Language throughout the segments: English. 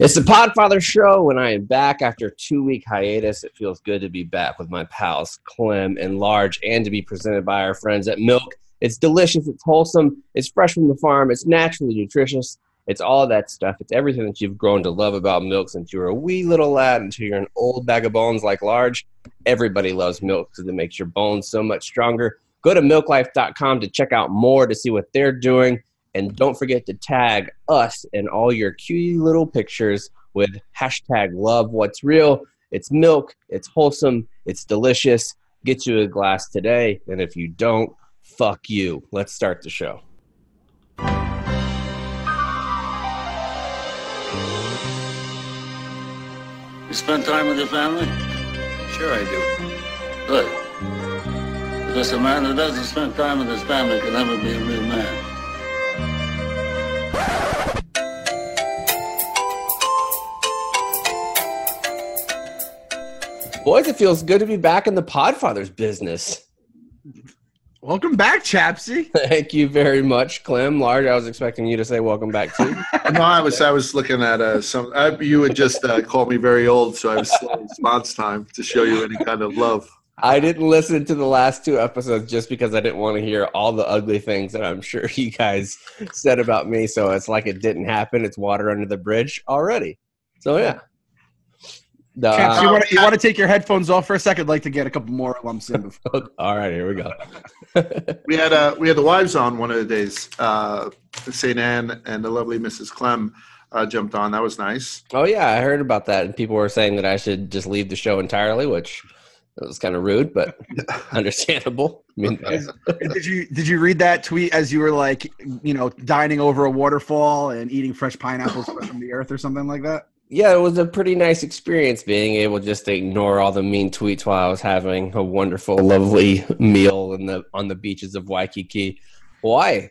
It's the Podfather Show, and I am back after a 2-week hiatus. It feels good to be back with my pals, Clem and Large, and to be presented by our friends at Milk. It's delicious, it's wholesome, it's fresh from the farm, it's naturally nutritious. It's all that stuff. It's everything that you've grown to love about milk since you were a wee little lad until you're an old bag of bones like Large. Everybody loves milk because it makes your bones so much stronger. Go to milklife.com to check out more to see what they're doing. And don't forget to tag us in all your cute little pictures with hashtag love what's real. It's milk. It's wholesome. It's delicious. Get you a glass today. And if you don't, fuck you. Let's start the show. You spend time with your family? Sure I do. Good. Because a man who doesn't spend time with his family can never be a real man. Boys, it feels good to be back in the Podfather's business. Welcome back, Chapsy. Thank you very much, Clem. Large, I was expecting you to say welcome back too. No, I was looking at you had just called me very old, so I was slow response time to show you any kind of love. I didn't listen to the last 2 episodes just because I didn't want to hear all the ugly things that I'm sure you guys said about me. So it's like it didn't happen. It's water under the bridge already. So yeah. Chaps, you want to take your headphones off for a second? I'd like to get a couple more lumps in. Before. All right, here we go. we had the wives on one of the days. St. Anne and the lovely Mrs. Clem jumped on. That was nice. Oh yeah, I heard about that, and people were saying that I should just leave the show entirely, which was kind of rude, but understandable. I mean, did you read that tweet as you were like, dining over a waterfall and eating fresh pineapples from the earth or something like that? Yeah, it was a pretty nice experience being able just to ignore all the mean tweets while I was having a wonderful, lovely meal on the beaches of Waikiki. Hawaii.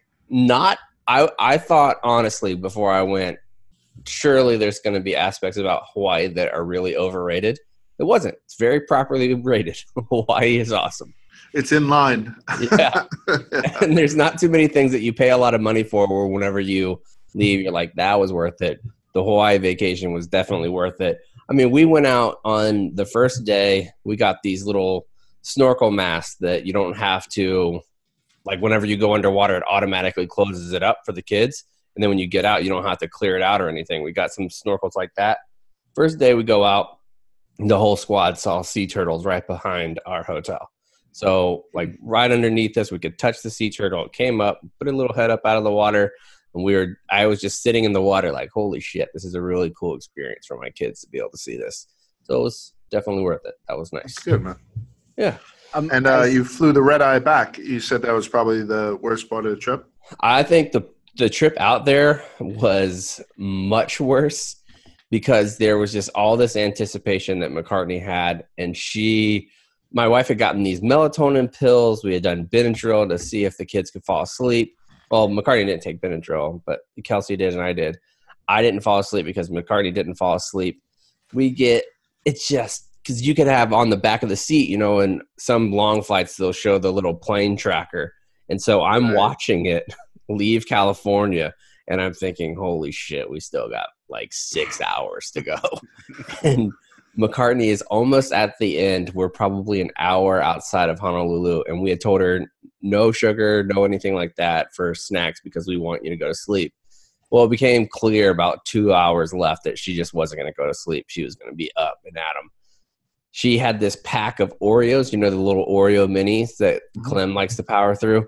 I thought, honestly, before I went, surely there's going to be aspects about Hawaii that are really overrated. It wasn't. It's very properly rated. Hawaii is awesome. It's in line. Yeah. And there's not too many things that you pay a lot of money for where whenever you leave, you're like, that was worth it. The Hawaii vacation was definitely worth it. I mean, we went out on the first day. We got these little snorkel masks that you don't have to, like whenever you go underwater, it automatically closes it up for the kids. And then when you get out, you don't have to clear it out or anything. We got some snorkels like that. First day we go out, the whole squad saw sea turtles right behind our hotel. So like right underneath us, we could touch the sea turtle. It came up, put a little head up out of the water. And I was just sitting in the water like, holy shit, this is a really cool experience for my kids to be able to see this. So it was definitely worth it. That was nice. That's good, man. Yeah. And you flew the red eye back. You said that was probably the worst part of the trip? I think the trip out there was much worse because there was just all this anticipation that McCartney had. And my wife had gotten these melatonin pills. We had done Benadryl to see if the kids could fall asleep. Well, McCartney didn't take Benadryl, but Kelsey did and I did. I didn't fall asleep because McCartney didn't fall asleep. It's just because you could have on the back of the seat, in some long flights, they'll show the little plane tracker. And so I'm watching it leave California and I'm thinking, holy shit, we still got like 6 hours to go. And McCartney is almost at the end. We're probably an hour outside of Honolulu, and we had told her no sugar, no anything like that for snacks because we want you to go to sleep. Well, it became clear about 2 hours left that she just wasn't going to go to sleep. She was going to be up and at 'em. She had this pack of Oreos, the little Oreo minis that Clem likes to power through.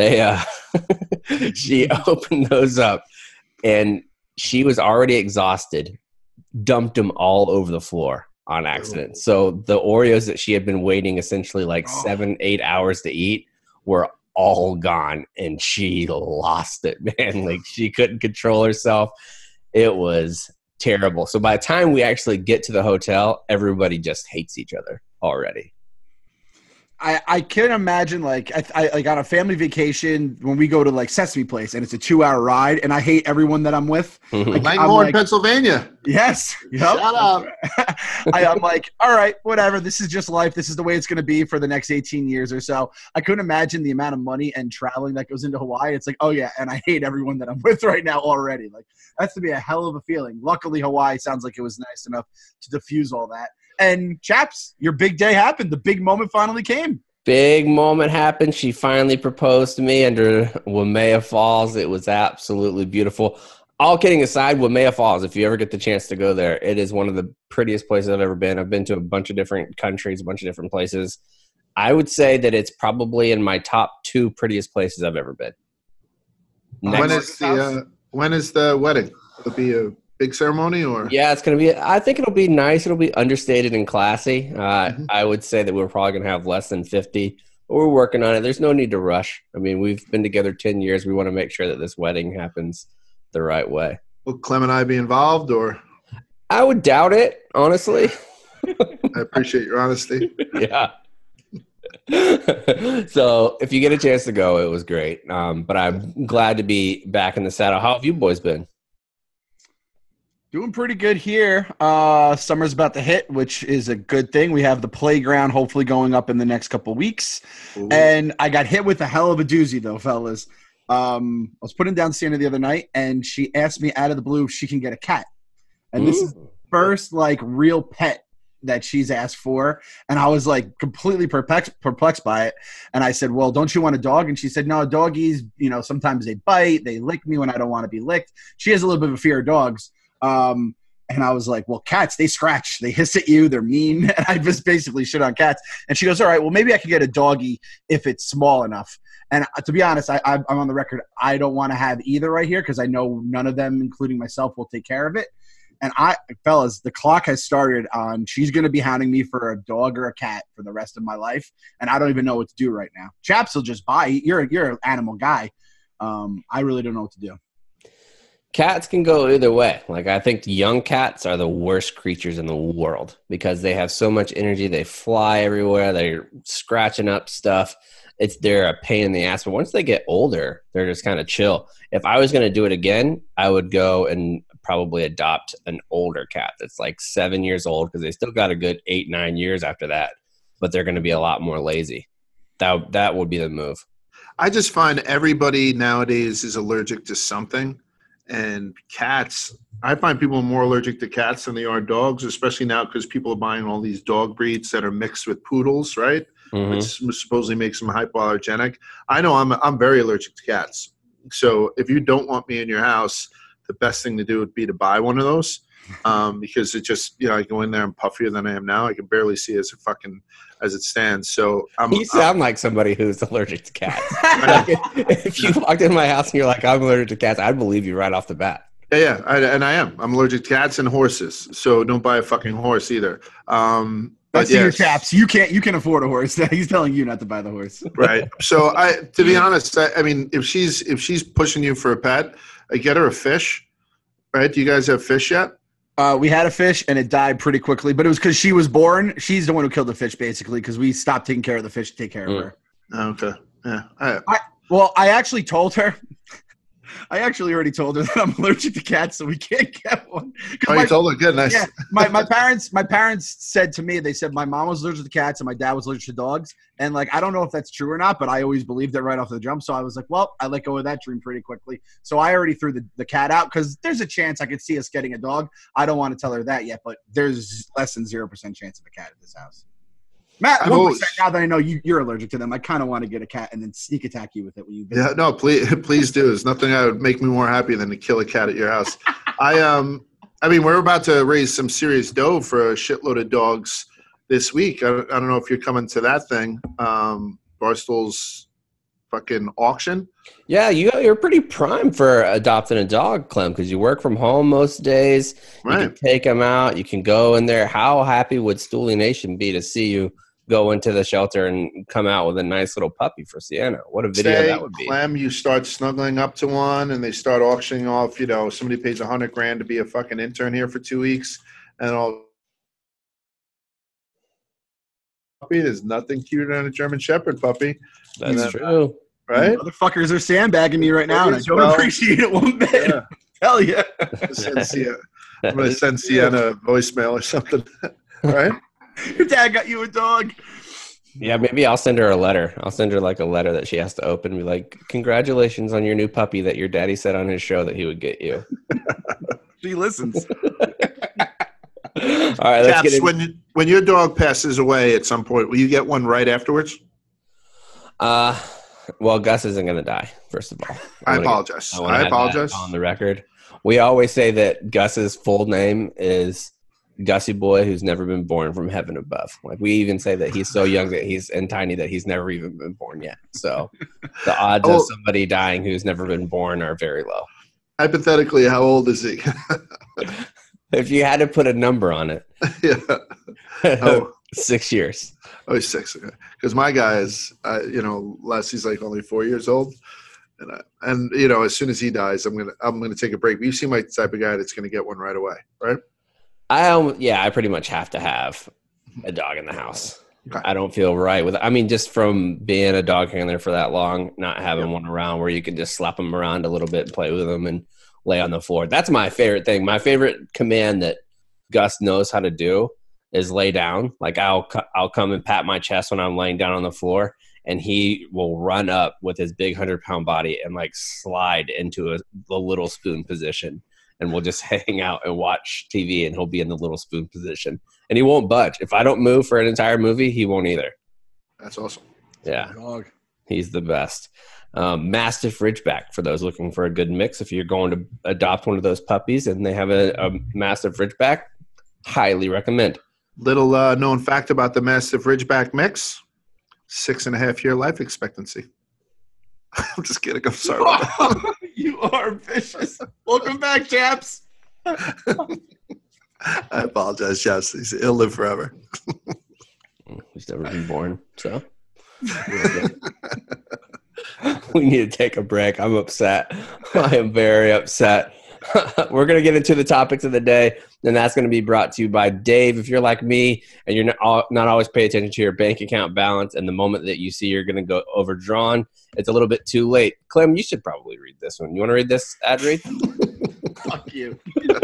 She opened those up, and she was already exhausted, dumped them all over the floor on accident. So the Oreos that she had been waiting essentially 7-8 hours to eat were all gone, and she lost it, man. Like she couldn't control herself. It was terrible. So by the time we actually get to the hotel, everybody just hates each other already. I can imagine like I like on a family vacation when we go to like Sesame Place and it's a 2-hour ride and I hate everyone that I'm with. Langhorne, Pennsylvania. Yes. Yep. Shout out. I'm like, all right, whatever. This is just life. This is the way it's going to be for the next 18 years or so. I couldn't imagine the amount of money and traveling that goes into Hawaii. It's like, oh yeah, and I hate everyone that I'm with right now already. Like that's to be a hell of a feeling. Luckily, Hawaii sounds like it was nice enough to diffuse all that. And chaps, your big day happened. The big moment finally came. Big moment happened. She finally proposed to me under Waimea Falls. It was absolutely beautiful. All kidding aside, Waimea Falls, if you ever get the chance to go there, it is one of the prettiest places I've ever been. I've been to a bunch of different countries, a bunch of different places. I would say that it's probably in my top 2 prettiest places I've ever been. When is the wedding? Will it be a big ceremony or? Yeah, it's going to be, I think it'll be nice. It'll be understated and classy. I would say that we're probably going to have less than 50, but we're working on it. There's no need to rush. I mean, we've been together 10 years. We want to make sure that this wedding happens the right way. Will Clem and I be involved or? I would doubt it, honestly. I appreciate your honesty. Yeah. So if you get a chance to go, it was great. But I'm glad to be back in the saddle. How have you boys been? Doing pretty good here. Summer's about to hit, which is a good thing. We have the playground hopefully going up in the next couple of weeks. Ooh. And I got hit with a hell of a doozy, though, fellas. I was putting down Sienna the other night, and she asked me out of the blue if she can get a cat. And this is the first, like, real pet that she's asked for. And I was, like, completely perplexed by it. And I said, well, don't you want a dog? And she said, no, doggies, you know, sometimes they bite. They lick me when I don't want to be licked. She has a little bit of a fear of dogs. And I was like, well, cats, they scratch, they hiss at you, they're mean. And I just basically shit on cats. And she goes, all right, well, maybe I could get a doggie if it's small enough. And to be honest, I'm on the record. I don't want to have either right here because I know none of them, including myself, will take care of it. And fellas, the clock has started on she's going to be hounding me for a dog or a cat for the rest of my life. And I don't even know what to do right now. Chaps will just buy. You're an animal guy. I really don't know what to do. Cats can go either way. Like, I think young cats are the worst creatures in the world because they have so much energy. They fly everywhere. They're scratching up stuff. They're a pain in the ass. But once they get older, they're just kind of chill. If I was going to do it again, I would go and probably adopt an older cat that's like 7 years old because they still got a good 8-9 years after that. But they're going to be a lot more lazy. That would be the move. I just find everybody nowadays is allergic to something. And cats, I find people are more allergic to cats than they are dogs, especially now because people are buying all these dog breeds that are mixed with poodles, right? Which supposedly makes them hypoallergenic. I know I'm very allergic to cats. So if you don't want me in your house, the best thing to do would be to buy one of those because it just, you know, I go in there and puffier than I am now. I can barely see as it stands. So you sound like somebody who's allergic to cats. If you walked in my house and you're like, I'm allergic to cats, I'd believe you right off the bat. Yeah, and I am. I'm allergic to cats and horses. So don't buy a fucking horse either. That's your chaps. You can afford a horse. He's telling you not to buy the horse. Right. So to be honest, I mean, if she's pushing you for a pet, I get her a fish. Right? Do you guys have fish yet? We had a fish and it died pretty quickly, but it was because she was born. She's the one who killed the fish, basically, because we stopped taking care of the fish to take care of her. Okay. Yeah. I actually told her. I actually already told her that I'm allergic to cats, so we can't get one. You told her? Good, nice. Yeah, my parents said to me, they said my mom was allergic to cats and my dad was allergic to dogs. And, like, I don't know if that's true or not, but I always believed it right off the jump. So I was like, well, I let go of that dream pretty quickly. So I already threw the cat out because there's a chance I could see us getting a dog. I don't want to tell her that yet, but there's less than 0% chance of a cat at this house. Matt, 1%, now that I know you're allergic to them, I kind of want to get a cat and then sneak attack you with it when you visit. Yeah, no, please do. There's nothing that would make me more happy than to kill a cat at your house. I mean, we're about to raise some serious dough for a shitload of dogs this week. I don't know if you're coming to that thing, Barstool's fucking auction. Yeah, you're pretty prime for adopting a dog, Clem, because you work from home most days. Right. You can take them out. You can go in there. How happy would Stoolie Nation be to see you go into the shelter and come out with a nice little puppy for Sienna? What a video that would be. Clem, you start snuggling up to one and they start auctioning off, you know, somebody pays $100,000 to be a fucking intern here for 2 weeks and all puppy. There's nothing cuter than a German Shepherd puppy, That's true. right? Motherfuckers are sandbagging me right now, and I don't Well, appreciate it one bit. Yeah. Hell yeah. I'm going to send Sienna a voicemail or something, right? Your dad got you a dog. Yeah, maybe I'll send her a letter. I'll send her like a letter that she has to open and be like, congratulations on your new puppy that your daddy said on his show that he would get you. She listens. All right, let's Caps, get in. when your dog passes away at some point, will you get one right afterwards? Well, Gus isn't going to die, first of all. I apologize. I apologize. On the record. We always say that Gus's full name is Gussie Boy, who's never been born from heaven above. Like, we even say that he's so young that he's and tiny that he's never even been born yet. So the odds of somebody dying who's never been born are very low. Hypothetically, how old is he? If you had to put a number on it, yeah. 6 years. Oh, he's 6. Okay. Because my guy is, Leslie's like only 4 years old, and as soon as he dies, I'm gonna take a break. But you seem like the type of guy that's gonna get one right away, right? I pretty much have to have a dog in the house. Okay. I don't feel right with it. I mean, just from being a dog handler for that long, not having one around where you can just slap them around a little bit and play with them and lay on the floor. That's my favorite thing. My favorite command that Gus knows how to do is lay down. Like I'll come and pat my chest when I'm laying down on the floor, and he will run up with his big 100-pound body and like slide into the little spoon position, and we'll just hang out and watch TV, and he'll be in the little spoon position, and he won't budge. If I don't move for an entire movie, he won't either. That's awesome. Yeah, he's the best. Mastiff Ridgeback, for those looking for a good mix. If you're going to adopt one of those puppies and they have a Mastiff Ridgeback, highly recommend. Little known fact about the Mastiff Ridgeback mix: 6.5-year life expectancy. I'm just kidding. I'm sorry. You are vicious. Welcome back, chaps. I apologize, chaps. He'll live forever. He's never been born, so. We need to take a break. I'm upset. I am very upset. We're going to get into the topics of the day, and that's going to be brought to you by Dave. If you're like me and you're not always pay attention to your bank account balance, and the moment that you see you're going to go overdrawn, it's a little bit too late. Clem, you should probably read this one. You want to read this ad read? Fuck you.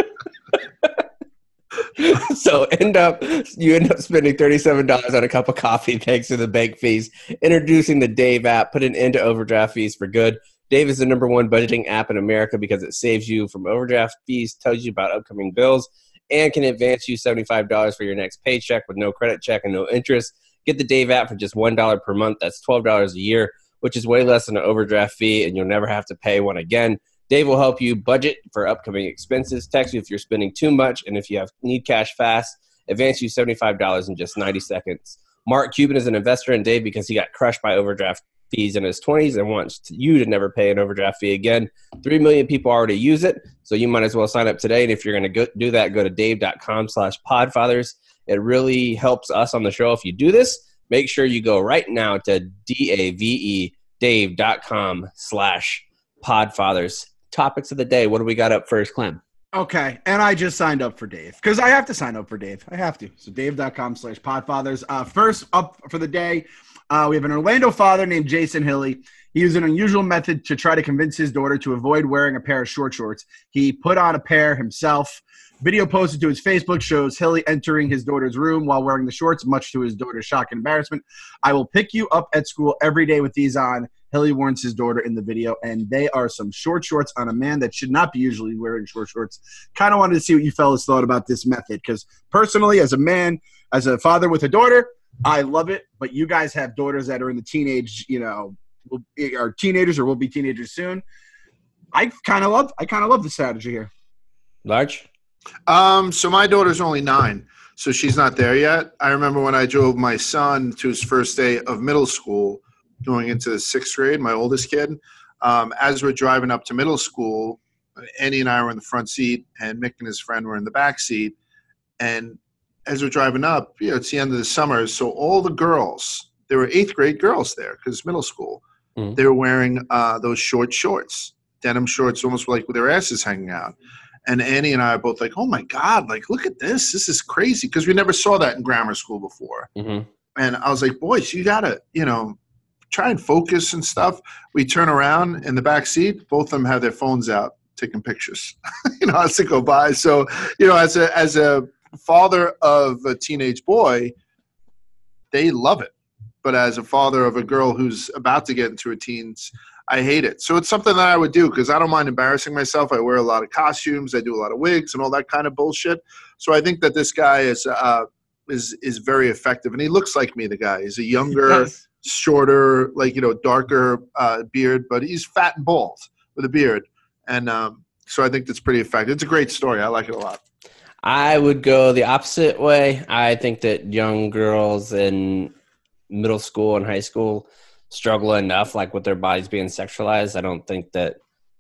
So you end up spending $37 on a cup of coffee thanks to the bank fees. Introducing the Dave app. Put an end to overdraft fees for good. Dave is the #1 budgeting app in America because it saves you from overdraft fees, tells you about upcoming bills, and can advance you $75 for your next paycheck with no credit check and no interest. Get the Dave app for just $1 per month. That's $12 a year, which is way less than an overdraft fee, and you'll never have to pay one again. Dave will help you budget for upcoming expenses, text you if you're spending too much, and if you need cash fast, advance you $75 in just 90 seconds. Mark Cuban is an investor in Dave because he got crushed by overdraft fees in his 20s and wants you to never pay an overdraft fee again. 3 million people already use it, so you might as well sign up today. And if you're going to do that, go to dave.com/podfathers. It really helps us on the show if you do this. Make sure you go right now to dave.com/podfathers. Topics of the day. What do we got up first, Clem? Okay, and I just signed up for Dave because I have to sign up for Dave. I have to. So dave.com/podfathers. First up for the day, we have an Orlando father named Jason Hilly. He used an unusual method to try to convince his daughter to avoid wearing a pair of short shorts. He put on a pair himself. Video posted to his Facebook shows Hilly entering his daughter's room while wearing the shorts, much to his daughter's shock and embarrassment. "I will pick you up at school every day with these on," Hilly warns his daughter in the video, and they are some short shorts on a man that should not be usually wearing short shorts. Kind of wanted to see what you fellas thought about this method, because personally, as a man, as a father with a daughter, I love it, but you guys have daughters that are in the teenage, are teenagers or will be teenagers soon. I kind of love the strategy here. Large? So my daughter's only 9, so she's not there yet. I remember when I drove my son to his first day of middle school, going into the 6th grade, my oldest kid. As we're driving up to middle school, Andy and I were in the front seat, and Mick and his friend were in the back seat. And as we're driving up, it's the end of the summer, so all the girls, there were 8th grade girls there because middle school. Mm-hmm. They were wearing those short shorts, denim shorts, almost like with their asses hanging out. And Annie and I are both like, "Oh my God, like, look at this. This is crazy." Because we never saw that in grammar school before. Mm-hmm. And I was like, boys, you gotta, try and focus and stuff. We turn around in the back seat, both of them have their phones out taking pictures, as they go by. So, as a father of a teenage boy, they love it. But as a father of a girl who's about to get into her teens, I hate it. So it's something that I would do because I don't mind embarrassing myself. I wear a lot of costumes. I do a lot of wigs and all that kind of bullshit. So I think that this guy is very effective. And he looks like me, the guy. He's a younger, shorter, darker beard, but he's fat and bald with a beard. And so I think that's pretty effective. It's a great story. I like it a lot. I would go the opposite way. I think that young girls in middle school and high school struggle enough, with their bodies being sexualized. I don't think that,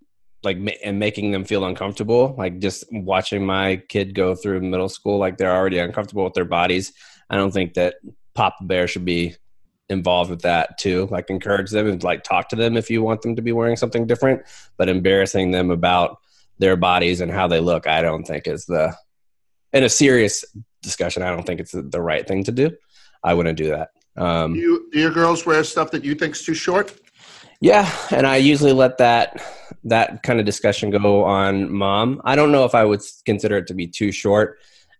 and making them feel uncomfortable, just watching my kid go through middle school, they're already uncomfortable with their bodies. I don't think that Papa Bear should be involved with that too. Encourage them and talk to them if you want them to be wearing something different, but embarrassing them about their bodies and how they look, I don't think is in a serious discussion, I don't think it's the right thing to do. I wouldn't do that. Do your girls wear stuff that you think's too short? Yeah, and I usually let that kind of discussion go on mom. I don't know if I would consider it to be too short.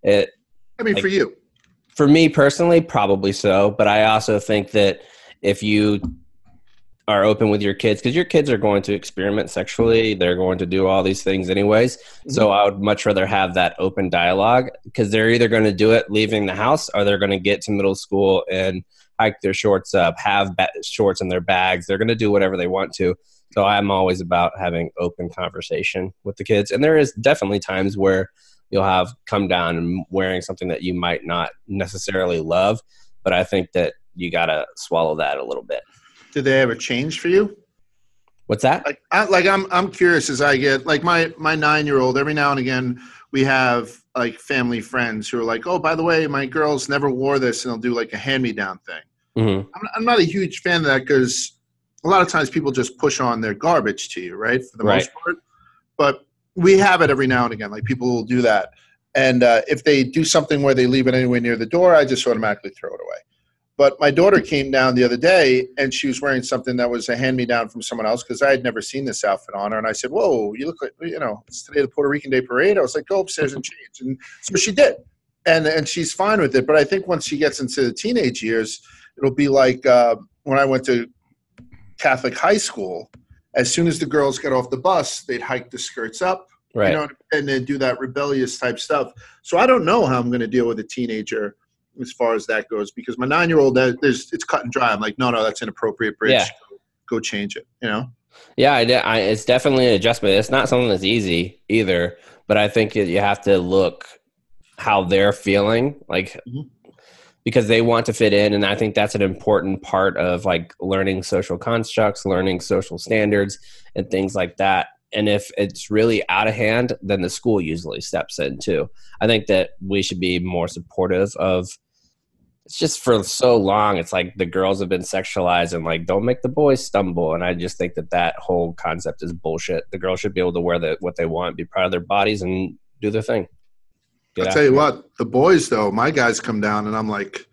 For you. For me personally, probably so. But I also think that if you are open with your kids, because your kids are going to experiment sexually, they're going to do all these things anyways. Mm-hmm. So I would much rather have that open dialogue because they're either going to do it leaving the house or they're going to get to middle school and hike their shorts up, have shorts in their bags. They're going to do whatever they want to. So I'm always about having open conversation with the kids. And there is definitely times where you'll have come down and wearing something that you might not necessarily love. But I think that you got to swallow that a little bit. Did they ever change for you? What's that? I'm curious as I get my 9-year-old, every now and again, we have family friends who are like, oh, by the way, my girls never wore this, and they'll do a hand-me-down thing. Mm-hmm. I'm not a huge fan of that because a lot of times people just push on their garbage to you, right? For the most part. But we have it every now and again. People will do that. And if they do something where they leave it anywhere near the door, I just automatically throw it away. But my daughter came down the other day, and she was wearing something that was a hand-me-down from someone else because I had never seen this outfit on her. And I said, whoa, you look like, it's today the Puerto Rican Day Parade. I was like, go upstairs and change. And so she did. And she's fine with it. But I think once she gets into the teenage years, it'll be like when I went to Catholic high school, as soon as the girls got off the bus, they'd hike the skirts up, right, and then do that rebellious type stuff. So I don't know how I'm going to deal with a teenager as far as that goes, because my 9-year-old, it's cut and dry. I'm like, no, that's inappropriate, Bridge. Yeah. Go change it, Yeah, it's definitely an adjustment. It's not something that's easy either, but I think you have to look how they're feeling, because they want to fit in. And I think that's an important part of learning social constructs, learning social standards and things like that. And if it's really out of hand, then the school usually steps in too. I think that we should be more supportive of, it's just for so long, it's the girls have been sexualized and don't make the boys stumble. And I just think that whole concept is bullshit. The girls should be able to wear what they want, be proud of their bodies and do their thing. I'll tell you what, the boys though, my guys come down and I'm like,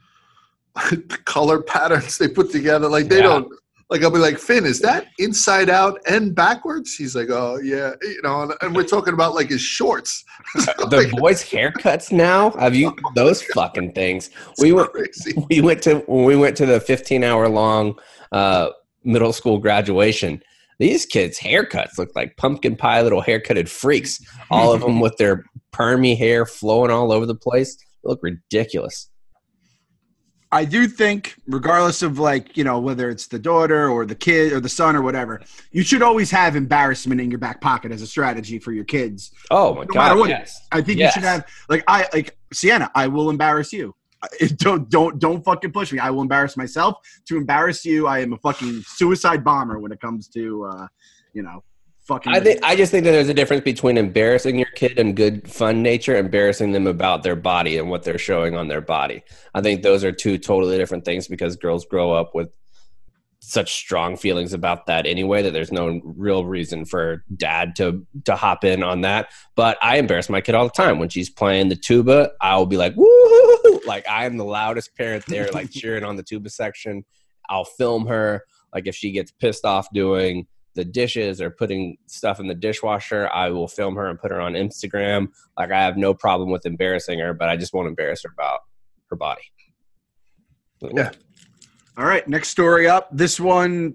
the color patterns they put together, they don't, I'll be like, Finn, is that inside out and backwards? He's like, oh yeah, and we're talking about his shorts. The boys' haircuts now. Have you those fucking things? We went to the 15-hour long middle school graduation. These kids' haircuts look like pumpkin pie little haircutted freaks. All of them with their permy hair flowing all over the place. They look ridiculous. I do think, regardless of whether it's the daughter or the kid or the son or whatever, you should always have embarrassment in your back pocket as a strategy for your kids. Oh my God! Matter what, yes. I think you should have Sienna. I will embarrass you. Don't fucking push me. I will embarrass myself. To embarrass you, I am a fucking suicide bomber when it comes to fucking. I just think that there's a difference between embarrassing your kid in good fun nature, embarrassing them about their body and what they're showing on their body. I think those are two totally different things because girls grow up with such strong feelings about that anyway that there's no real reason for dad to hop in on that. But I embarrass my kid all the time. When she's playing the tuba, I'll be like, woo! Like, I am the loudest parent there, like cheering on the tuba section. I'll film her. Like, if she gets pissed off doing the dishes or putting stuff in the dishwasher, I will film her and put her on Instagram. Like, I have no problem with embarrassing her, but I just won't embarrass her about her body. Yeah. All right, next story up. This one,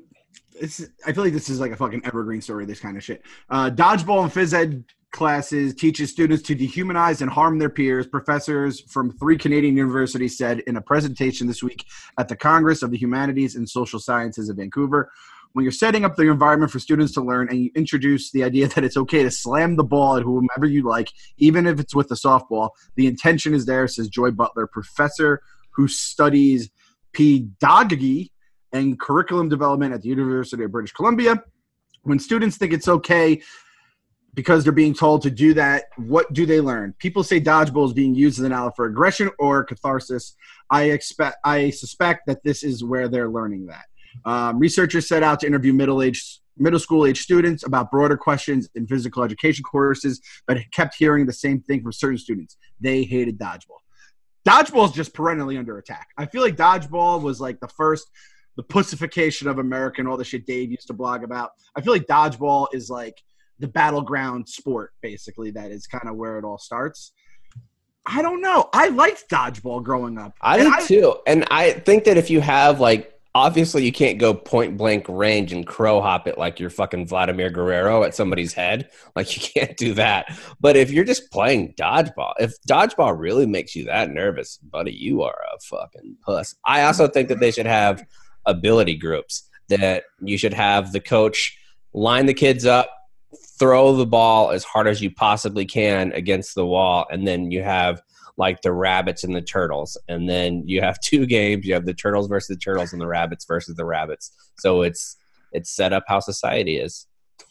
I feel like this is like a fucking evergreen story, this kind of shit. Dodgeball and phys ed classes teaches students to dehumanize and harm their peers. Professors from 3 Canadian universities said in a presentation this week at the Congress of the Humanities and Social Sciences of Vancouver. When you're setting up the environment for students to learn and you introduce the idea that it's okay to slam the ball at whomever you like, even if it's with a softball, the intention is there, says Joy Butler, professor who studies pedagogy and curriculum development at the University of British Columbia. When students think it's okay because they're being told to do that, what do they learn? People say dodgeball is being used as an outlet for aggression or catharsis. I suspect that this is where they're learning that. Researchers set out to interview middle school age students about broader questions in physical education courses, but kept hearing the same thing from certain students. They hated dodgeball. Dodgeball is just perennially under attack. I feel like dodgeball was like the pussification of America and all the shit Dave used to blog about. I feel like dodgeball is like the battleground sport, basically. That is kind of where it all starts. I don't know. I liked dodgeball growing up. I did too. And I think that if you have, like, obviously you can't go point blank range and crow hop it like you're fucking Vladimir Guerrero at somebody's head. Like, you can't do that. But if you're just playing dodgeball, if dodgeball really makes you that nervous, buddy, you are a fucking puss. I also think that they should have ability groups, that you should have the coach line the kids up, throw the ball as hard as you possibly can against the wall, and then you have like the rabbits and the turtles, and then you have 2 games. You have the turtles versus the turtles and the rabbits versus the rabbits. So it's set up how society is.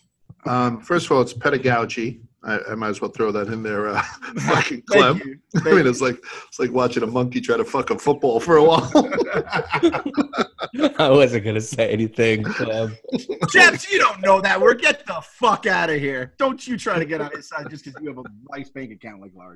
First of all, it's pedagogy. I might as well throw that in there. Fucking Clem. I mean, it's like watching a monkey try to fuck a football for a while. I wasn't gonna say anything, Clem. Jeps, you don't know that word. Get the fuck out of here. Don't you try to get on his side just because you have a nice bank account like Large.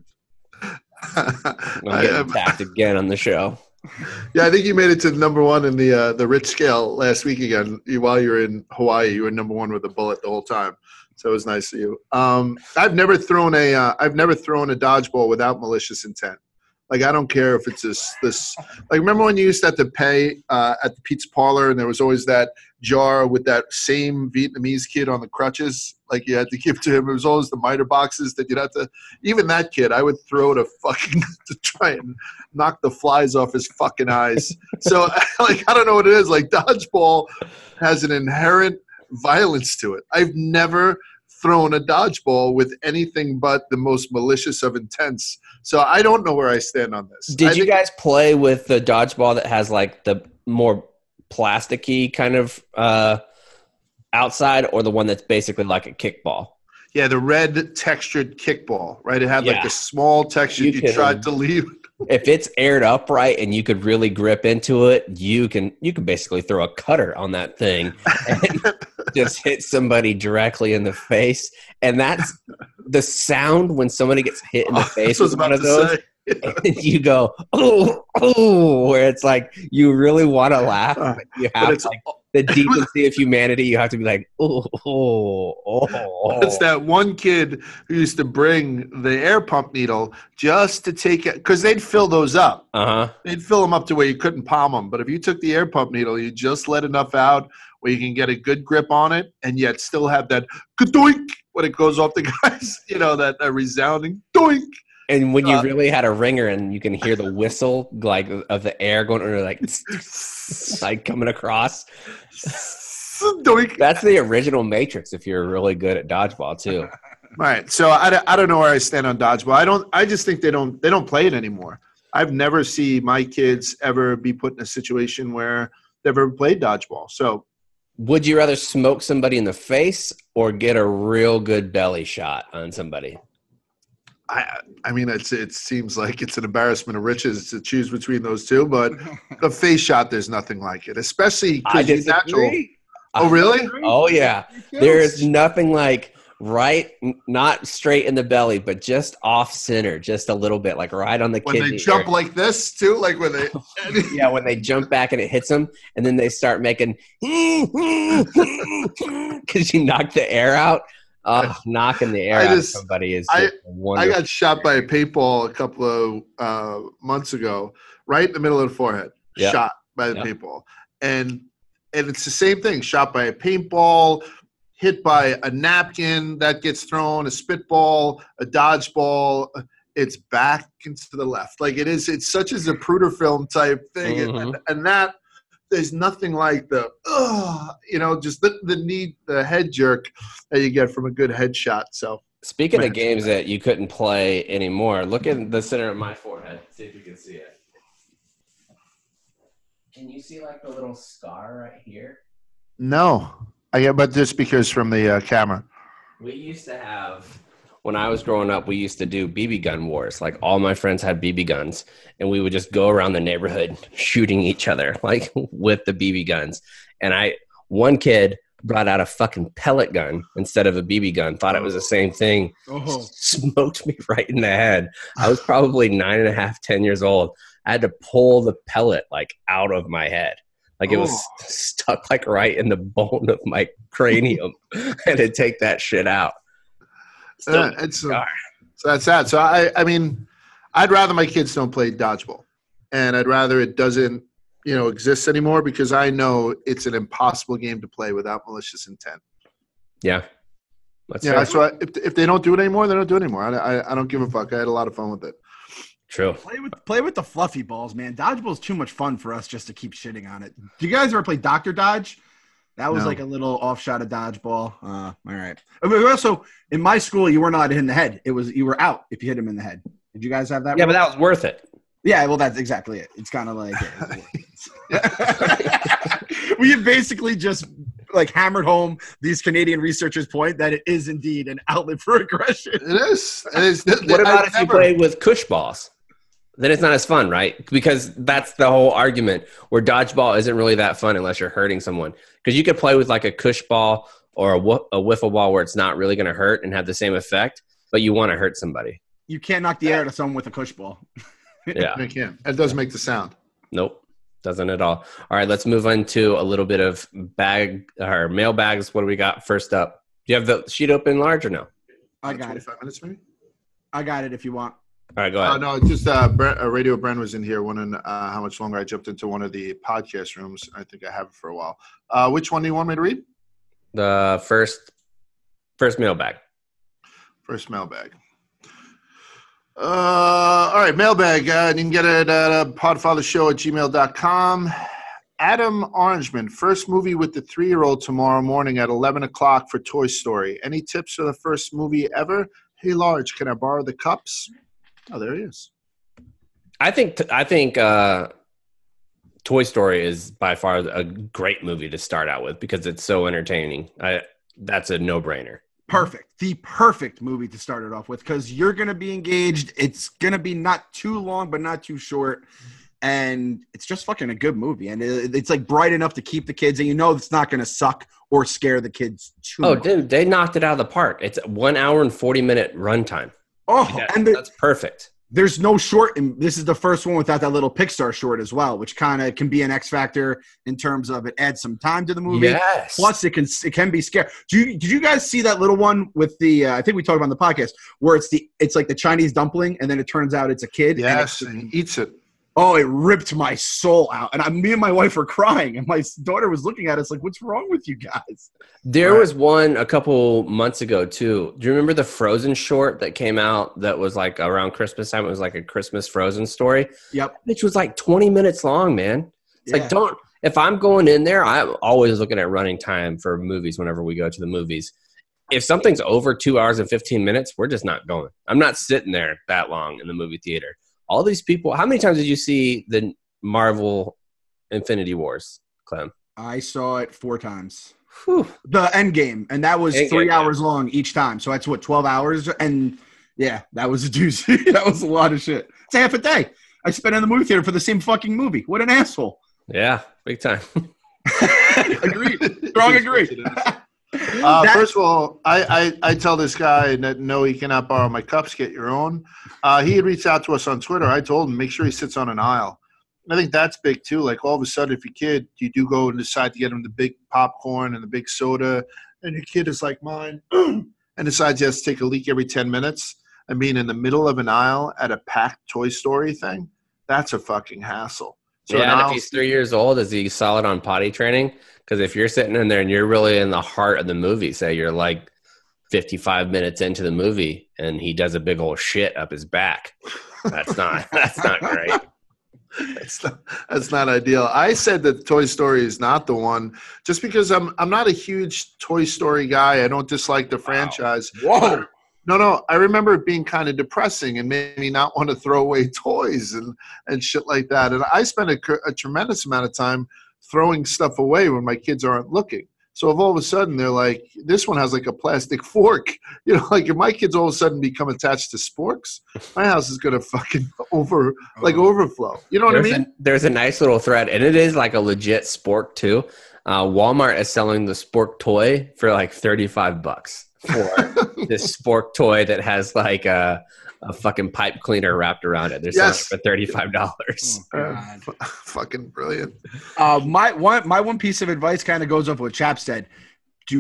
I'm getting attacked again on the show. Yeah, I think you made it to number 1 in the Rich scale last week again. While you were in Hawaii, you were number 1 with a bullet the whole time. So it was nice of you. I've never thrown a dodgeball without malicious intent. Like, I don't care if it's this. Like, remember when you used to have to pay at the pizza parlor, and there was always that jar with that same Vietnamese kid on the crutches, like you had to give to him. It was always the miter boxes that you'd have to. Even that kid, I would throw to fucking to try and knock the flies off his fucking eyes. So, like, I don't know what it is. Like, dodgeball has an inherent violence to it. I've never thrown a dodgeball with anything but the most malicious of intents. So I don't know where I stand on this. Did you guys play with the dodgeball that has like the more plasticky kind of outside, or the one that's basically like a kickball? Yeah, the red textured kickball, right? It had like a small texture you tried to leave. If it's aired upright and you could really grip into it, you can basically throw a cutter on that thing and just hit somebody directly in the face. And that's the sound when somebody gets hit in the face with one of those. And you go, oh, where it's like you really want to laugh, but you have like the decency of humanity. You have to be like, oh. It's that one kid who used to bring the air pump needle just to take it, because they'd fill those up. They'd fill them up to where you couldn't palm them. But if you took the air pump needle, you just let enough out where you can get a good grip on it, and yet still have that doink when it goes off the guys. You know, that resounding doink. And when you really had a ringer and you can hear the whistle like of the air going, or like like coming across. That's the original Matrix if you're really good at dodgeball too. Right. So I don't know where I stand on dodgeball. I just think they don't play it anymore. I've never seen my kids ever be put in a situation where they've ever played dodgeball. So would you rather smoke somebody in the face or get a real good belly shot on somebody? I mean, it seems like it's an embarrassment of riches to choose between those two, but a face shot, there's nothing like it, especially I because you natural. disagree. Oh, really? Oh yeah. There's nothing like not straight in the belly, but just off center, just a little bit, like right on the When kidney. they jump like this too, like when they yeah, when they jump back and it hits them, and then they start making because you knock the air out. Knocking the air out of somebody is wonderful. I got shot by a paintball a couple of months ago, right in the middle of the forehead. Yep. Shot by the paintball, and it's the same thing. Shot by a paintball, hit by a napkin that gets thrown, a spitball, a dodgeball. It's back into the left. Like it is. It's such a Zapruder film type thing, and that there's nothing like the just the head jerk that you get from a good headshot. So speaking of games that you couldn't play anymore, look at the center of my forehead. See if you can see it. Can you see like the little scar right here? No, but just because from the camera. We used to have, when I was growing up, we used to do BB gun wars. Like all my friends had BB guns, and we would just go around the neighborhood shooting each other, like with the BB guns. And one kid brought out a fucking pellet gun instead of a BB gun, thought it was the same thing, smoked me right in the head. I was probably 9.5, 10 years old. I had to pull the pellet like out of my head. Like it was stuck like right in the bone of my cranium. I had to take that shit out. So that's sad. So I mean, I'd rather my kids don't play dodgeball, and I'd rather it doesn't, exist anymore because I know it's an impossible game to play without malicious intent. Yeah. That's why if they don't do it anymore, they don't do it anymore. I don't give a fuck. I had a lot of fun with it. True. Play with the fluffy balls, man. Dodgeball is too much fun for us just to keep shitting on it. Do you guys ever play Dr. Dodge? That was like a little offshot of dodgeball. All right. Also, in my school, you weren't allowed to hit in the head. You were out if you hit him in the head. Did you guys have that? Yeah, but that was worth it. Yeah, well, that's exactly it. It's kind of like we basically just like hammered home these Canadian researchers' point that it is indeed an outlet for aggression. It is. What about if you play with cush balls? Then it's not as fun, right? Because that's the whole argument where dodgeball isn't really that fun unless you're hurting someone. Because you could play with like a cush ball or a wiffle ball where it's not really going to hurt and have the same effect, but you want to hurt somebody. You can't knock the air out of someone with a cush ball. Yeah. You can't. It doesn't make the sound. Nope. Doesn't at all. All right, let's move on to a little bit of mail bags. What do we got first up? Do you have the sheet open large or no? I got 25 minutes maybe? I got it if you want. All right, go ahead. No, just Radio Bren was in here wondering how much longer I jumped into one of the podcast rooms. I think I have it for a while. Which one do you want me to read? The first mailbag. First mailbag. All right, mailbag. You can get it at podfathershow@gmail.com. Adam Orangeman, first movie with the 3-year-old tomorrow morning at 11 o'clock for Toy Story. Any tips for the first movie ever? Hey, Large, can I borrow the cups? Oh, there he is. I think Toy Story is by far a great movie to start out with because it's so entertaining. That's a no-brainer. Perfect. The perfect movie to start it off with because you're going to be engaged. It's going to be not too long, but not too short. And it's just fucking a good movie. And it's like bright enough to keep the kids. And it's not going to suck or scare the kids too much. Dude, they knocked it out of the park. It's 1 hour and 40-minute runtime. That's perfect. There's no short, and this is the first one without that little Pixar short as well, which kind of can be an X factor in terms of it adds some time to the movie. Yes. Plus, it can be scary. Did you guys see that little one with the? I think we talked about on the podcast where it's like the Chinese dumpling, and then it turns out it's a kid. Yes, and he eats it. Oh, it ripped my soul out. And me and my wife were crying. And my daughter was looking at us like, what's wrong with you guys? There was one a couple months ago, too. Do you remember the Frozen short that came out that was like around Christmas time? It was like a Christmas Frozen story. Yep. Which was like 20 minutes long, man. It's like, if I'm going in there, I'm always looking at running time for movies whenever we go to the movies. If something's over 2 hours and 15 minutes, we're just not going. I'm not sitting there that long in the movie theater. All these people, how many times did you see the Marvel Infinity Wars, Clem? I saw it 4 times. Whew. The Endgame, and that was 3 hours long each time. So that's 12 hours. And Yeah, that was a doozy. That was a lot of shit. It's half a day. I spent in the movie theater for the same fucking movie. What an asshole. Yeah, big time. Agreed. Strong agree. First of all, I tell this guy that no, he cannot borrow my cups. Get your own. He had reached out to us on Twitter. I told him make sure he sits on an aisle. And I think that's big too. Like all of a sudden, if your kid, you do go and decide to get him the big popcorn and the big soda, and your kid is like mine and decides he has to take a leak every 10 minutes and being in the middle of an aisle at a packed Toy Story thing, that's a fucking hassle. So yeah, and if he's 3 years old, is he solid on potty training? Because if you're sitting in there and you're really in the heart of the movie, say you're like 55 minutes into the movie and he does a big old shit up his back, that's not great. That's not ideal. I said that Toy Story is not the one, just because I'm not a huge Toy Story guy. I don't dislike the franchise. Whoa. No. I remember it being kind of depressing and made me not want to throw away toys and shit like that. And I spent a tremendous amount of time throwing stuff away when my kids aren't looking. So if all of a sudden they're like, this one has like a plastic fork, like if my kids all of a sudden become attached to sporks, my house is going to fucking overflow. You know what I mean? There's a nice little thread, and it is like a legit spork too. Walmart is selling the spork toy for like $35 for this spork toy that has like a fucking pipe cleaner wrapped around it. They're selling it for $35. Oh, fucking brilliant. My one piece of advice kind of goes off what Chap said. You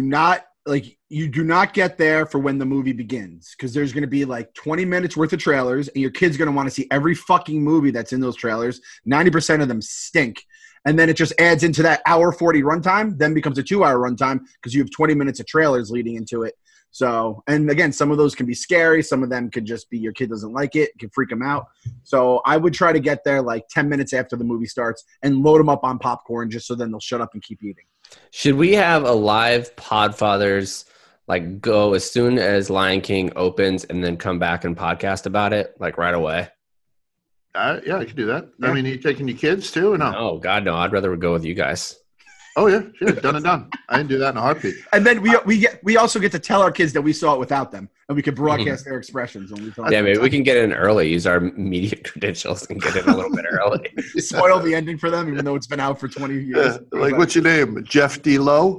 do not get there for when the movie begins, because there's going to be like 20 minutes worth of trailers and your kid's going to want to see every fucking movie that's in those trailers. 90% of them stink. And then it just adds into that hour 40 runtime, then becomes a 2-hour runtime because you have 20 minutes of trailers leading into it. So, and again, some of those can be scary. Some of them could just be your kid doesn't like it, can freak them out. So I would try to get there like 10 minutes after the movie starts and load them up on popcorn just so then they'll shut up and keep eating. Should we have a live Podfathers like go as soon as Lion King opens and then come back and podcast about it like right away? Yeah, I could do that. Yeah. I mean, are you taking your kids too or no? Oh, God, no. I'd rather go with you guys. Oh, yeah. Sure. Done and done. I didn't do that in a heartbeat. And then we also get to tell our kids that we saw it without them, and we can broadcast their expressions when we talk. Yeah, maybe we can get in early, use our media credentials and get in a little bit early. Spoil the ending for them, even though it's been out for 20 years. Yeah, like, what's your name? Jeff D. Lowe?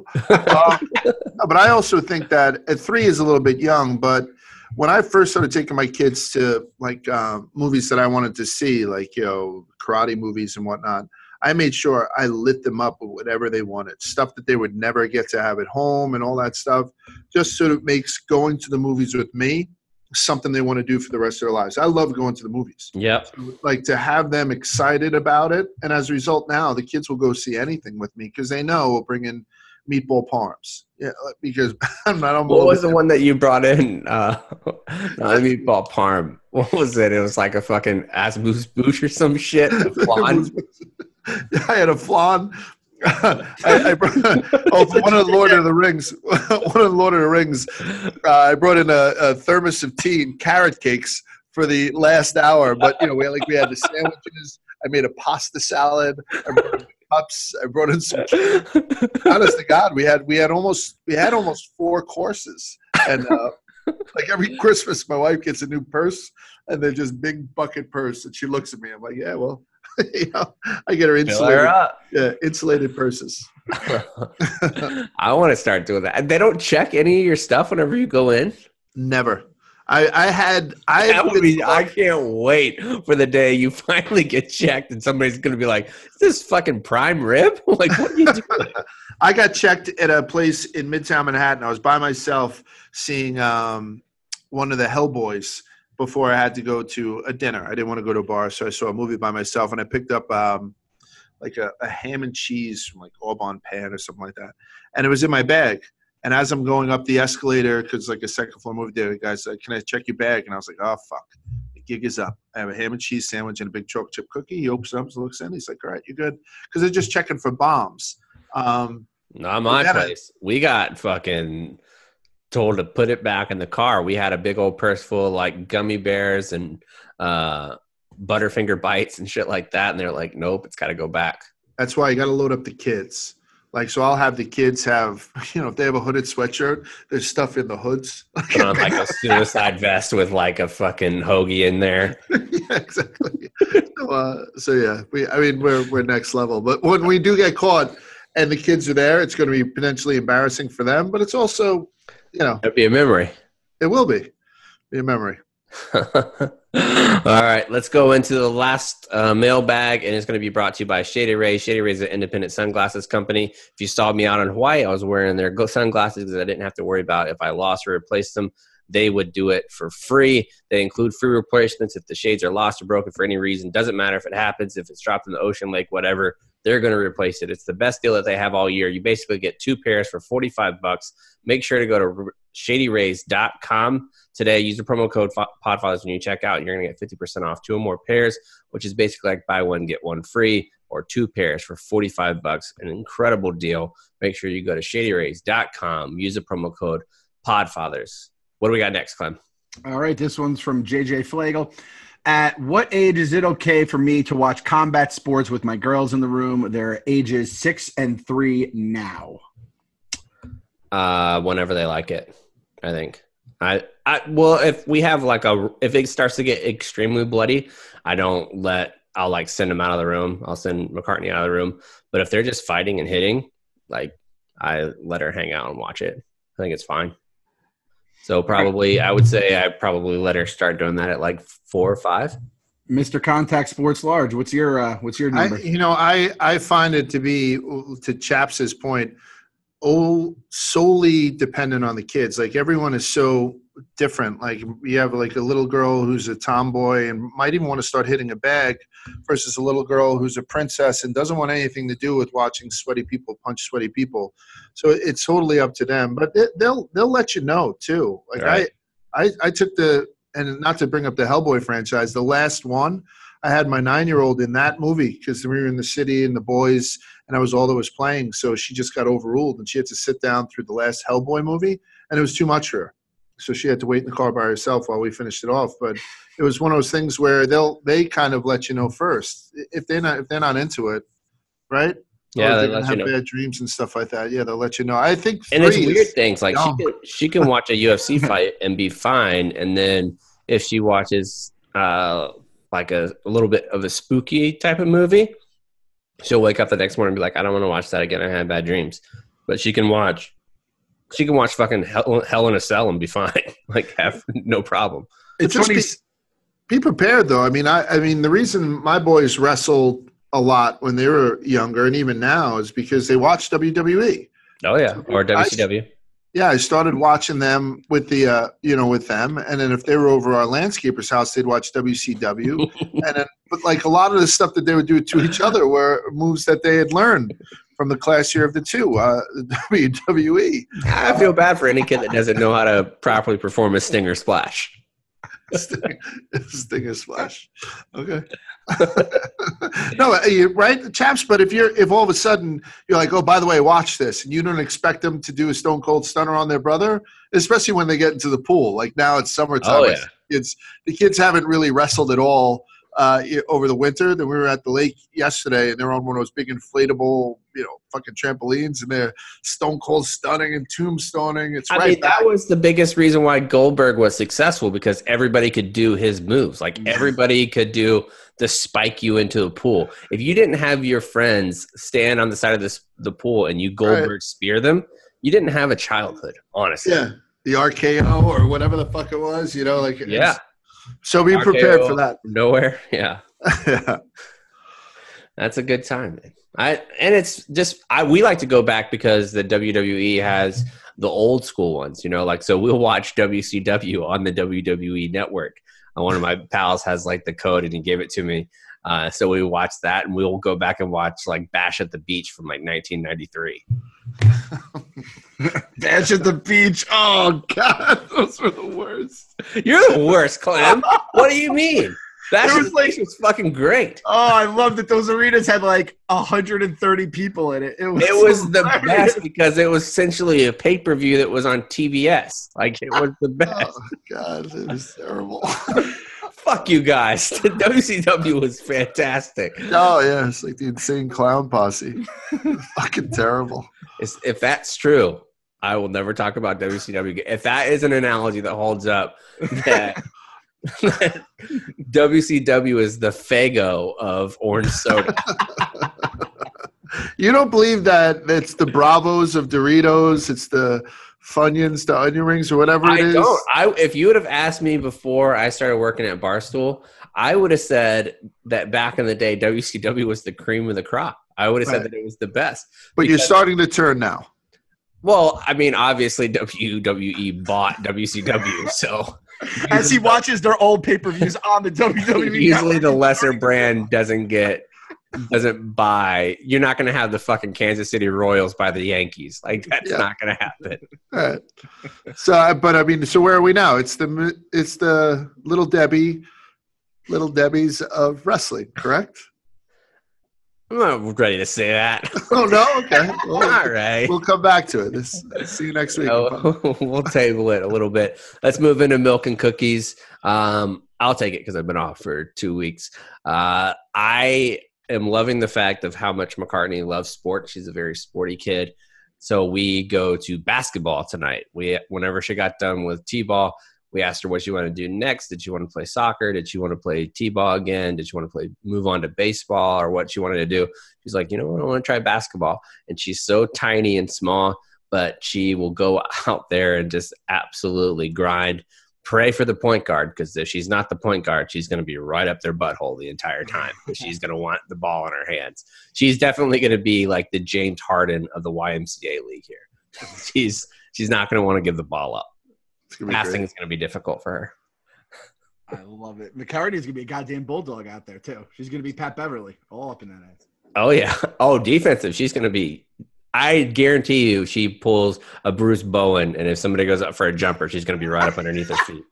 But I also think that at 3 is a little bit young, but when I first started taking my kids to like movies that I wanted to see, like, karate movies and whatnot, I made sure I lit them up with whatever they wanted, stuff that they would never get to have at home and all that stuff, just so it makes going to the movies with me something they want to do for the rest of their lives. I love going to the movies. Yep. Like to have them excited about it. And as a result, now the kids will go see anything with me because they know we'll bring in meatball parms. Yeah, because I'm not. What was the one that you brought in? Meatball parm. What was it? It was like a fucking amuse bouche or some shit. A flan. I had a flan. I brought, for one of the Lord of the Rings. I brought in a thermos of tea and carrot cakes for the last hour. But we had the sandwiches. I made a pasta salad. I brought in cups. I brought in some. Honest to God, we had almost 4 courses, and like every Christmas, my wife gets a new purse, and they're just big bucket purse, and she looks at me. I'm like, yeah, well. I get her insulated purses. I want to start doing that. They don't check any of your stuff whenever you go in? Never. I can't wait for the day you finally get checked and somebody's going to be like, is this fucking prime rib? Like, what are you doing? I got checked at a place in Midtown Manhattan. I was by myself seeing one of the Hellboys before I had to go to a dinner. I didn't want to go to a bar, so I saw a movie by myself, and I picked up like a ham and cheese from like Aubon Pan or something like that, and it was in my bag. And as I'm going up the escalator, because like a second floor movie theater, the guy said, "Can I check your bag?" And I was like, "Oh fuck, the gig is up." I have a ham and cheese sandwich and a big chocolate chip cookie. He opens it up, looks in, he's like, "All right, you're good," because they're just checking for bombs. Not my place. We got fucking told to put it back in the car. We had a big old purse full of like gummy bears and Butterfinger bites and shit like that. And they're like, nope, it's got to go back. That's why you got to load up the kids. Like, so I'll have the kids have, if they have a hooded sweatshirt, there's stuff in the hoods. Put on like a suicide vest with like a fucking hoagie in there. Yeah, exactly. So yeah, we're next level. But when we do get caught and the kids are there, it's going to be potentially embarrassing for them. But it's also, It'd be a memory. It will be a memory. All right, let's go into the last mailbag, and it's going to be brought to you by Shady Rays. Shady Rays is an independent sunglasses company. If you saw me out in Hawaii, I was wearing their sunglasses because I didn't have to worry about if I lost or replaced them. They would do it for free. They include free replacements if the shades are lost or broken for any reason. Doesn't matter if it happens, if it's dropped in the ocean, lake, whatever. They're going to replace it. It's the best deal that they have all year. You basically get 2 pairs for $45. Make sure to go to shadyrays.com today. Use the promo code PODFATHERS when you check out, and you're going to get 50% off 2 or more pairs, which is basically like buy one, get one free, or 2 pairs for $45. An incredible deal. Make sure you go to shadyrays.com. Use the promo code PODFATHERS. What do we got next, Clem? All right, this one's from JJ Flagel. At what age is it okay for me to watch combat sports with my girls in the room? They're ages 6 and 3 now. Whenever they like it, I think. Well, if we have if it starts to get extremely bloody, I'll send them out of the room. I'll send McCartney out of the room. But if they're just fighting and hitting, I let her hang out and watch it. I think it's fine. So I would say I probably let her start doing that at 4 or 5. Mr. Contact Sports Large, what's your number? I find it to be, to Chaps's point, solely dependent on the kids. Like, everyone is so different. Like, you have a little girl who's a tomboy and might even want to start hitting a bag versus a little girl who's a princess and doesn't want anything to do with watching sweaty people punch sweaty people. So it's totally up to them, but they'll let you know too. Right. I took and not to bring up the Hellboy franchise, the last one, I had my 9-year-old in that movie because we were in the city and the boys, and I was all that was playing. So she just got overruled and she had to sit down through the last Hellboy movie, and it was too much for her. So she had to wait in the car by herself while we finished it off. But it was one of those things where they kind of let you know first if they're not into it, right? Yeah, they're gonna have bad dreams and stuff like that. Yeah, they'll let you know. I think, and it's weird things like she can watch a UFC fight and be fine, and then if she watches a little bit of a spooky type of movie, she'll wake up the next morning and be like, I don't want to watch that again. I had bad dreams. But she can watch fucking Hell in a Cell and be fine. Have no problem. It's funny. Be prepared though. I mean, the reason my boys wrestled a lot when they were younger and even now is because they watch WWE. Oh yeah, or WCW. I started watching them with with them, and then if they were over our landscaper's house, they'd watch WCW, and then but a lot of the stuff that they would do to each other were moves that they had learned from the classier of the two, WWE. I feel bad for any kid that doesn't know how to properly perform a Stinger Splash. Stinger Splash. Okay. No, you're right, Chaps. But if all of a sudden you're like, oh, by the way, watch this, and you don't expect them to do a Stone Cold Stunner on their brother, especially when they get into the pool. Like now it's summertime. Oh yeah. The kids haven't really wrestled at all over the winter. Then we were at the lake yesterday, and they're on one of those big inflatable, fucking trampolines, and they're Stone Cold Stunning and tombstoning. It's that was the biggest reason why Goldberg was successful, because everybody could do his moves. Everybody could do the spike you into the pool. If you didn't have your friends stand on the side of the pool and you Goldberg spear them, you didn't have a childhood, honestly. Yeah, the RKO or whatever the fuck it was, Yeah. So be prepared for that. Nowhere, yeah. Yeah. That's a good time, man. We like to go back because the WWE has the old school ones, so we'll watch WCW on the WWE network. One of my pals has the code and he gave it to me. So we watch that, and we'll go back and watch Bash at the Beach from 1993. Bash at the Beach. Oh God, those were the worst. You're the worst, Clem. What do you mean? Bash at the Beach was fucking great. Oh, I loved it. Those arenas had 130 people in it. It was the best because it was essentially a pay-per-view that was on TBS. It was the best. Oh God, it was terrible. Fuck you guys. The WCW was fantastic. Oh yeah, it's like the Insane Clown Posse. Fucking terrible. If that's true, I will never talk about WCW again. If that is an analogy that holds up, that WCW is the Faygo of orange soda. You don't believe that it's the Bravos of Doritos, it's the Funyuns, the onion rings, or whatever it is? Don't. If you would have asked me before I started working at Barstool, I would have said that back in the day, WCW was the cream of the crop. I would have said that it was the best. But you're starting to turn now. Well, I mean, obviously WWE bought WCW, so As he watches their old pay-per-views on the WWE. usually the lesser brand doesn't buy. You're not going to have the fucking Kansas City Royals by the Yankees. Like that's not going to happen. All right. So, but I mean, so where are we now? It's the Little Debbie's of wrestling, correct? I'm not ready to say that. Oh no, okay. Well, All right. we'll come back to it. See you next week. We'll table it a little bit. Let's move into milk and cookies. I'll take it because I've been off for 2 weeks. I am loving the fact of how much McCartney loves sport. She's a very sporty kid. So we go to basketball tonight. Whenever she got done with T-ball, we asked her what she wanted to do next. Did she want to play soccer? Did she want to play T-ball again? Did she want to move on to baseball or what she wanted to do? She's like, you know what? I want to try basketball. And she's so tiny and small, but she will go out there and just absolutely grind. Pray for the point guard, because if she's not the point guard, she's going to be right up their butthole the entire time because she's going to want the ball in her hands. She's definitely going to be like the James Harden of the YMCA league here. She's not going to want to give the ball up. Passing is going to be difficult for her. I love it. McCartney's going to be a goddamn bulldog out there, too. She's going to be Pat Beverly, all up in that ass. Oh, yeah. Oh, defensive. She's going to be – I guarantee you she pulls a Bruce Bowen, and if somebody goes up for a jumper, she's going to be right up underneath her feet.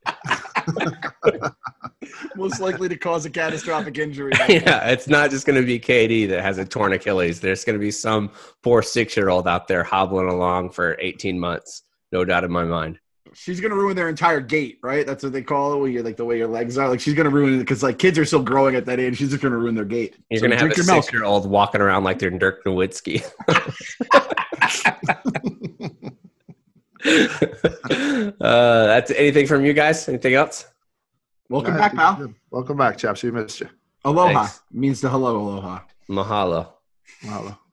Most likely to cause a catastrophic injury. Yeah, it's not just going to be KD that has a torn Achilles. There's going to be some poor 6-year-old out there hobbling along for 18 months. No doubt in my mind. She's going to ruin their entire gait, right? That's what they call it, where you're like the way your legs are. Like she's going to ruin it because like kids are still growing at that age. She's just going to ruin their gait. You're going to have a 6-year-old walking around like they're Dirk Nowitzki. That's anything from you guys? Anything else? Welcome back, pal. Welcome back, chaps. We missed you. Aloha Thanks. means to hello, aloha. Mahalo. Mahalo.